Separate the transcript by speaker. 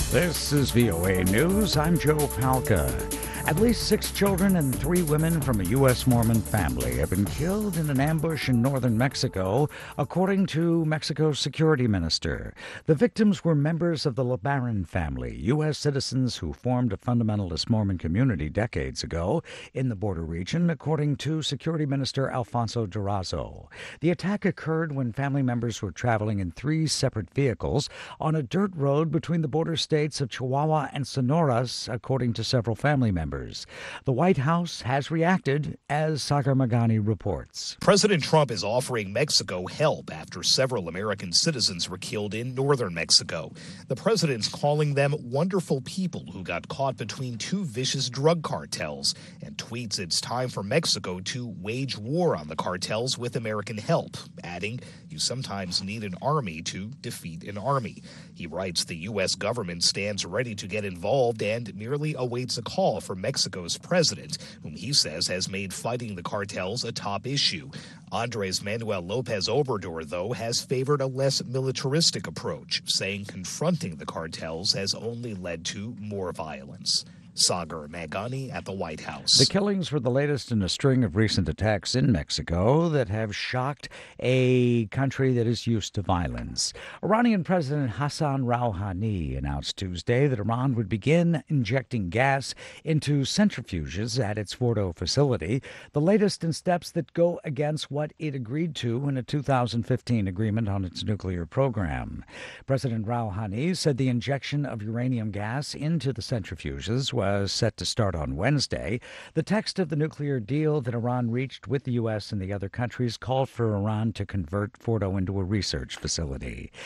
Speaker 1: This is VOA News. I'm Joe Palca. At least 6 children and 3 women from a U.S. Mormon family have been killed in an ambush in northern Mexico, according to Mexico's security minister. The victims were members of the LeBaron family, U.S. citizens who formed a fundamentalist Mormon community decades ago in the border region, according to Security Minister Alfonso Durazo. The attack occurred when family members were traveling in 3 separate vehicles on a dirt road between the border states of Chihuahua and Sonora, according to several family members. The White House has reacted, as Sagar Magani reports.
Speaker 2: President Trump is offering Mexico help after several American citizens were killed in northern Mexico. The president's calling them wonderful people who got caught between 2 vicious drug cartels and tweets it's time for Mexico to wage war on the cartels with American help, adding, "You sometimes need an army to defeat an army." He writes the U.S. government stands ready to get involved and merely awaits a call from Mexico's president, whom he says has made fighting the cartels a top issue. Andres Manuel Lopez Obrador, though, has favored a less militaristic approach, saying confronting the cartels has only led to more violence. Sagar Magani at the White House.
Speaker 1: The killings were the latest in a string of recent attacks in Mexico that have shocked a country that is used to violence. Iranian President Hassan Rouhani announced Tuesday that Iran would begin injecting gas into centrifuges at its Fordo facility, the latest in steps that go against what it agreed to in a 2015 agreement on its nuclear program. President Rouhani said the injection of uranium gas into the centrifuges was set to start on Wednesday. The text of the nuclear deal that Iran reached with the U.S. and the other countries called for Iran to convert Fordo into a research facility.